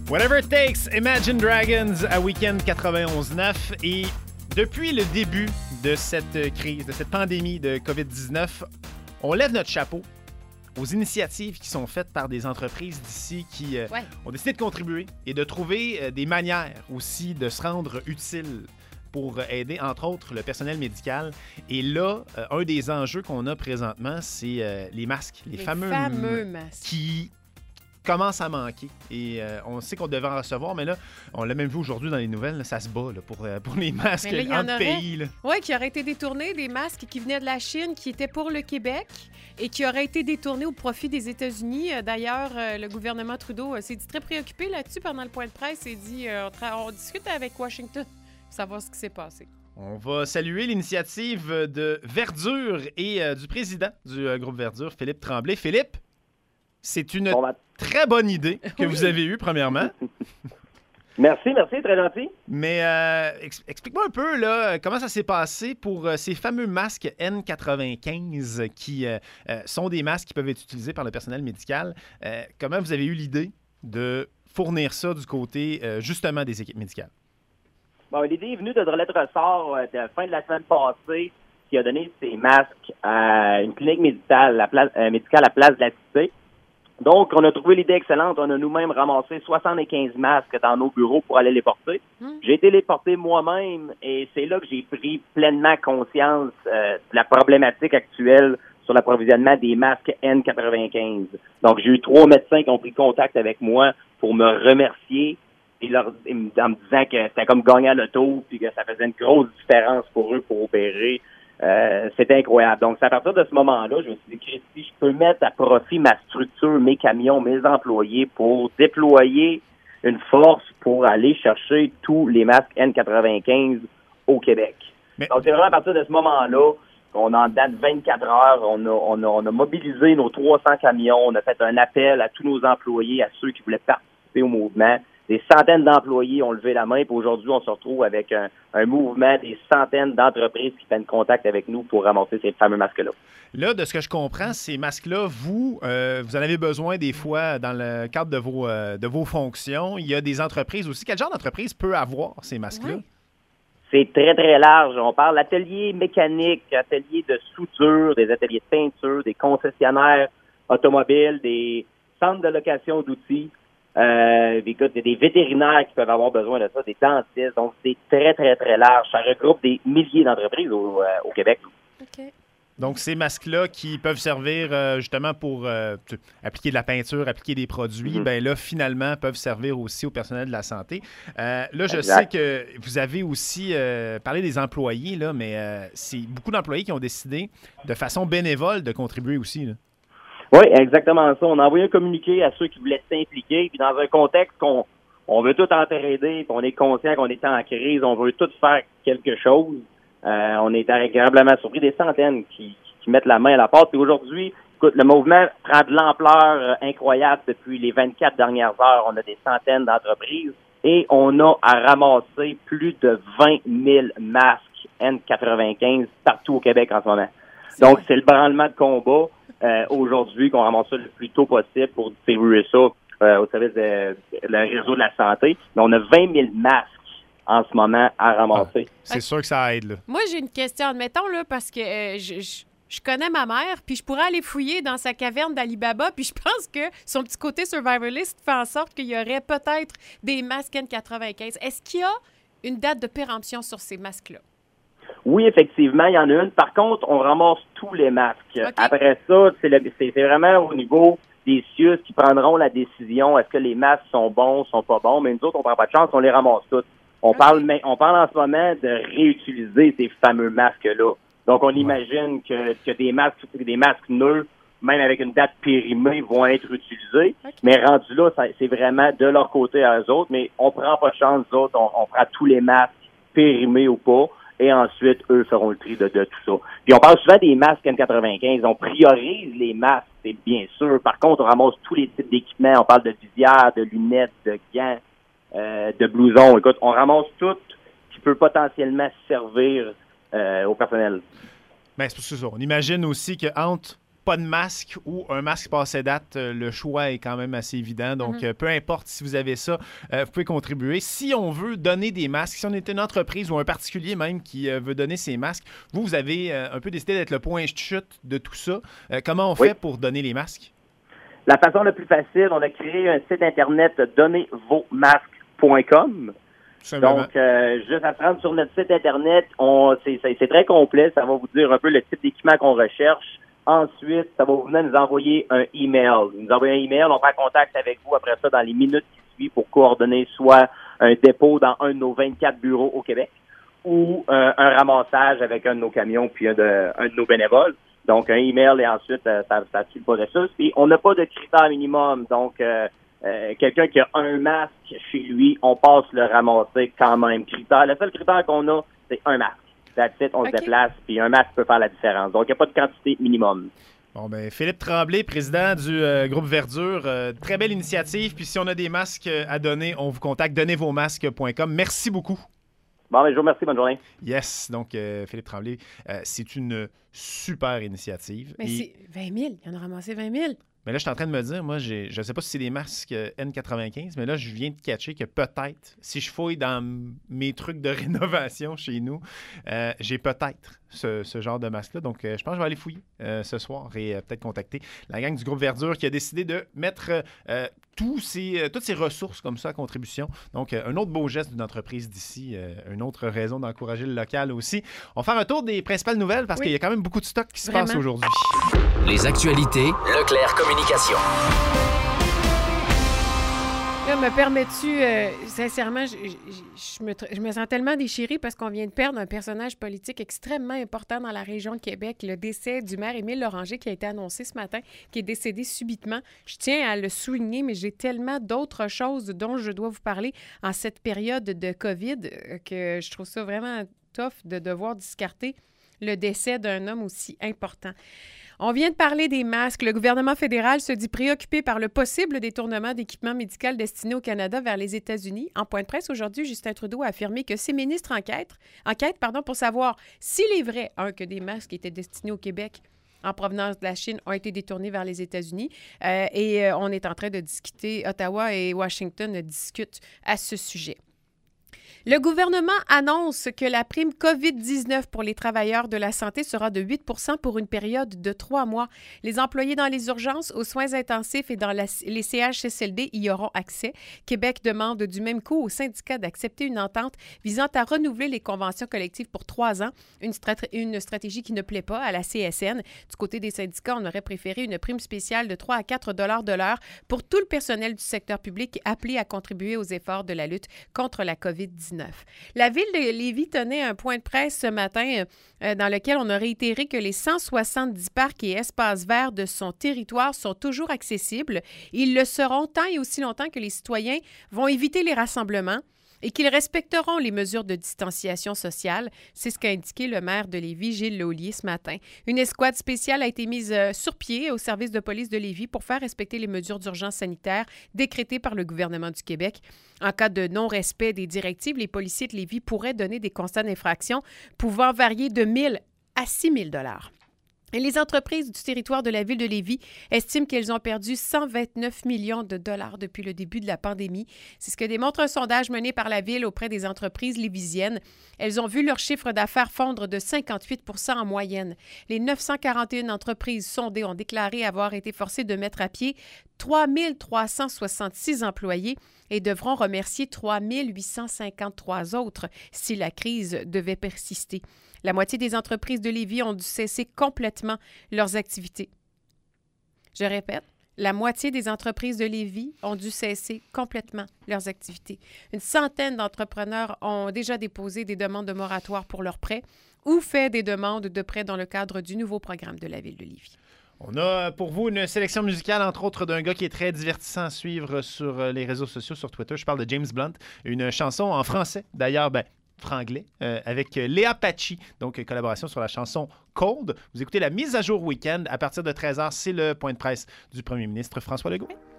Whatever It Takes, Imagine Dragons à Weekend 91.9. Et depuis le début de cette crise, de cette pandémie de COVID-19, on lève notre chapeau aux initiatives qui sont faites par des entreprises d'ici qui ont décidé de contribuer et de trouver des manières aussi de se rendre utile pour aider, entre autres, le personnel médical. Et là, un des enjeux qu'on a présentement, c'est les masques. Les fameux masques qui commencent à manquer. Et on sait qu'on devait en recevoir, mais là, on l'a même vu aujourd'hui dans les nouvelles, là, ça se bat là, pour les masques entre pays. Oui, qui auraient été détournés, des masques qui venaient de la Chine, qui étaient pour le Québec et qui auraient été détournés au profit des États-Unis. D'ailleurs, le gouvernement Trudeau s'est dit très préoccupé là-dessus pendant le point de presse. Il s'est dit, on discute avec Washington pour savoir ce qui s'est passé. On va saluer l'initiative de Verdure et du président du groupe Verdure, Philippe Tremblay. Philippe, c'est une très bonne idée que vous avez eue, premièrement. Merci, très gentil. Mais explique-moi un peu là, comment ça s'est passé pour ces fameux masques N95 qui sont des masques qui peuvent être utilisés par le personnel médical. Comment vous avez eu l'idée de fournir ça du côté, justement, des équipes médicales? Bon, l'idée est venue de Drolette Ressort de la fin de la semaine passée, qui a donné ses masques à une clinique médicale à Place de la Cité. Donc, on a trouvé l'idée excellente. On a nous-mêmes ramassé 75 masques dans nos bureaux pour aller les porter. J'ai été les porter moi-même et c'est là que j'ai pris pleinement conscience de la problématique actuelle sur l'approvisionnement des masques N95. Donc, j'ai eu 3 médecins qui ont pris contact avec moi pour me remercier et en me disant que c'était comme gagner à l'auto puis que ça faisait une grosse différence pour eux pour opérer. C'était incroyable. Donc, c'est à partir de ce moment-là, je me suis dit, Christy, je peux mettre à profit ma structure, mes camions, mes employés pour déployer une force pour aller chercher tous les masques N95 au Québec. Donc, c'est vraiment à partir de ce moment-là qu'on en date 24 heures, on a mobilisé nos 300 camions, on a fait un appel à tous nos employés, à ceux qui voulaient participer au mouvement. Des centaines d'employés ont levé la main, puis aujourd'hui, on se retrouve avec un mouvement, des centaines d'entreprises qui prennent contact avec nous pour ramasser ces fameux masques-là. Là, de ce que je comprends, ces masques-là, vous en avez besoin des fois dans le cadre de vos fonctions. Il y a des entreprises aussi. Quel genre d'entreprise peut avoir ces masques-là? Oui. C'est très, très large. On parle d'ateliers mécaniques, ateliers de soudure, des ateliers de peinture, des concessionnaires automobiles, des centres de location d'outils. Écoute, il y a des vétérinaires qui peuvent avoir besoin de ça, des dentistes. Donc, c'est très, très, très large. Ça regroupe des milliers d'entreprises au Québec. OK. Donc, ces masques-là qui peuvent servir justement pour appliquer de la peinture, appliquer des produits, ben là, finalement, peuvent servir aussi au personnel de la santé. Là, je sais que vous avez aussi parlé des employés, là, mais c'est beaucoup d'employés qui ont décidé de façon bénévole de contribuer aussi, là. Oui, exactement ça. On a envoyé un communiqué à ceux qui voulaient s'impliquer, puis dans un contexte qu'on veut tout entraider, puis on est conscient qu'on est en crise, on veut tout faire quelque chose. On est agréablement surpris des centaines qui mettent la main à la pâte. Et aujourd'hui, écoute, le mouvement prend de l'ampleur incroyable depuis les 24 dernières heures. On a des centaines d'entreprises et on a à ramasser plus de 20 000 masques N95 partout au Québec en ce moment. Donc, c'est le branlement de combat. Aujourd'hui, qu'on ramasse ça le plus tôt possible pour distribuer ça au service le réseau de la santé. Mais on a 20 000 masques en ce moment à ramasser. C'est sûr que ça aide, là. Moi, j'ai une question. Admettons, là, parce que je connais ma mère, puis je pourrais aller fouiller dans sa caverne d'Alibaba, puis je pense que son petit côté survivalist fait en sorte qu'il y aurait peut-être des masques N95. Est-ce qu'il y a une date de péremption sur ces masques-là? Oui, effectivement, il y en a une. Par contre, on ramasse tous les masques. Okay. Après ça, c'est vraiment au niveau des CIUS qui prendront la décision. Est-ce que les masques sont bons, sont pas bons? Mais nous autres, on prend pas de chance, on les ramasse tous. On parle en ce moment de réutiliser ces fameux masques-là. Donc, on imagine que des masques neufs, même avec une date périmée, vont être utilisés. Okay. Mais rendu là, c'est vraiment de leur côté à eux autres. Mais on prend pas de chance, nous autres. On prend tous les masques périmés ou pas. Et ensuite, eux feront le tri de tout ça. Puis on parle souvent des masques N95. On priorise les masques, c'est bien sûr. Par contre, on ramasse tous les types d'équipements. On parle de visières, de lunettes, de gants, de blousons. Écoute, on ramasse tout qui peut potentiellement servir au personnel. Bien, c'est pour ça. On imagine aussi qu'entre pas de masque ou un masque passé date, le choix est quand même assez évident. Donc, peu importe si vous avez ça, vous pouvez contribuer. Si on veut donner des masques, si on est une entreprise ou un particulier même qui veut donner ses masques, vous avez un peu décidé d'être le point de chute de tout ça. Comment on fait pour donner les masques? La façon la plus facile, on a créé un site internet donnezvosmasques.com. Donc, juste à se rendre sur notre site internet, c'est très complet. Ça va vous dire un peu le type d'équipement qu'on recherche. Ensuite, ça va vous venir nous envoyer un email. Nous envoyer un email, on prend contact avec vous après ça dans les minutes qui suivent pour coordonner soit un dépôt dans un de nos 24 bureaux au Québec ou un ramassage avec un de nos camions puis un de nos bénévoles. Donc, un email et ensuite, ça suit le processus. Puis, on n'a pas de critères minimum. Donc, quelqu'un qui a un masque chez lui, on passe le ramasser quand même. Le seul critère qu'on a, c'est un masque. That's it, on se déplace, puis un masque peut faire la différence. Donc, il n'y a pas de quantité minimum. Bon, ben Philippe Tremblay, président du groupe Verdure, très belle initiative. Puis si on a des masques à donner, on vous contacte, donnezvosmasques.com. Merci beaucoup. Bon, ben, je vous remercie. Bonne journée. Yes. Donc, Philippe Tremblay, c'est une super initiative. Mais c'est 20 000. Il y en a ramassé 20 000. Mais là, je suis en train de me dire, moi, je ne sais pas si c'est des masques N95, mais là, je viens de catcher que peut-être, si je fouille dans mes trucs de rénovation chez nous, j'ai peut-être ce genre de masque-là. Donc, je pense que je vais aller fouiller ce soir et peut-être contacter la gang du groupe Verdure qui a décidé de mettre toutes ces ressources comme ça à contribution. Donc, un autre beau geste d'une entreprise d'ici, une autre raison d'encourager le local aussi. On va faire un tour des principales nouvelles parce qu'il y a quand même beaucoup de stock qui se passe aujourd'hui. Les actualités Leclerc Communication. Là, me permets-tu, sincèrement, je me sens tellement déchirée parce qu'on vient de perdre un personnage politique extrêmement important dans la région de Québec, le décès du maire Émile Loranger qui a été annoncé ce matin, qui est décédé subitement. Je tiens à le souligner, mais j'ai tellement d'autres choses dont je dois vous parler en cette période de COVID que je trouve ça vraiment tough de devoir discarter le décès d'un homme aussi important. On vient de parler des masques. Le gouvernement fédéral se dit préoccupé par le possible détournement d'équipements médicaux destinés au Canada vers les États-Unis. En point de presse aujourd'hui, Justin Trudeau a affirmé que ses ministres enquêtent pour savoir s'il est vrai, que des masques étaient destinés au Québec en provenance de la Chine ont été détournés vers les États-Unis. Et on est en train de discuter, Ottawa et Washington discutent à ce sujet. Le gouvernement annonce que la prime COVID-19 pour les travailleurs de la santé sera de 8 % pour une période de 3 mois. Les employés dans les urgences, aux soins intensifs et dans les CHSLD y auront accès. Québec demande du même coup aux syndicats d'accepter une entente visant à renouveler les conventions collectives pour 3 ans, une stratégie qui ne plaît pas à la CSN. Du côté des syndicats, on aurait préféré une prime spéciale de 3 à 4 $ de l'heure pour tout le personnel du secteur public appelé à contribuer aux efforts de la lutte contre la COVID-19. La ville de Lévis tenait un point de presse ce matin dans lequel on a réitéré que les 170 parcs et espaces verts de son territoire sont toujours accessibles. Ils le seront tant et aussi longtemps que les citoyens vont éviter les rassemblements et qu'ils respecteront les mesures de distanciation sociale. C'est ce qu'a indiqué le maire de Lévis, Gilles Laulier, ce matin. Une escouade spéciale a été mise sur pied au service de police de Lévis pour faire respecter les mesures d'urgence sanitaire décrétées par le gouvernement du Québec. En cas de non-respect des directives, les policiers de Lévis pourraient donner des constats d'infraction pouvant varier de 1 000 à 6 000 $. Et les entreprises du territoire de la ville de Lévis estiment qu'elles ont perdu 129 millions de dollars depuis le début de la pandémie. C'est ce que démontre un sondage mené par la ville auprès des entreprises lévisiennes. Elles ont vu leur chiffre d'affaires fondre de 58 % en moyenne. Les 941 entreprises sondées ont déclaré avoir été forcées de mettre à pied 3 366 employés et devront remercier 3 853 autres si la crise devait persister. La moitié des entreprises de Lévis ont dû cesser complètement leurs activités. Je répète, la moitié des entreprises de Lévis ont dû cesser complètement leurs activités. Une centaine d'entrepreneurs ont déjà déposé des demandes de moratoire pour leurs prêts ou fait des demandes de prêts dans le cadre du nouveau programme de la ville de Lévis. On a pour vous une sélection musicale, entre autres, d'un gars qui est très divertissant à suivre sur les réseaux sociaux, sur Twitter. Je parle de James Blunt, une chanson en français, d'ailleurs, franglais, avec Léa Pachi, donc collaboration sur la chanson Cold. Vous écoutez la mise à jour week-end à partir de 13h, c'est le point de presse du premier ministre François Legault.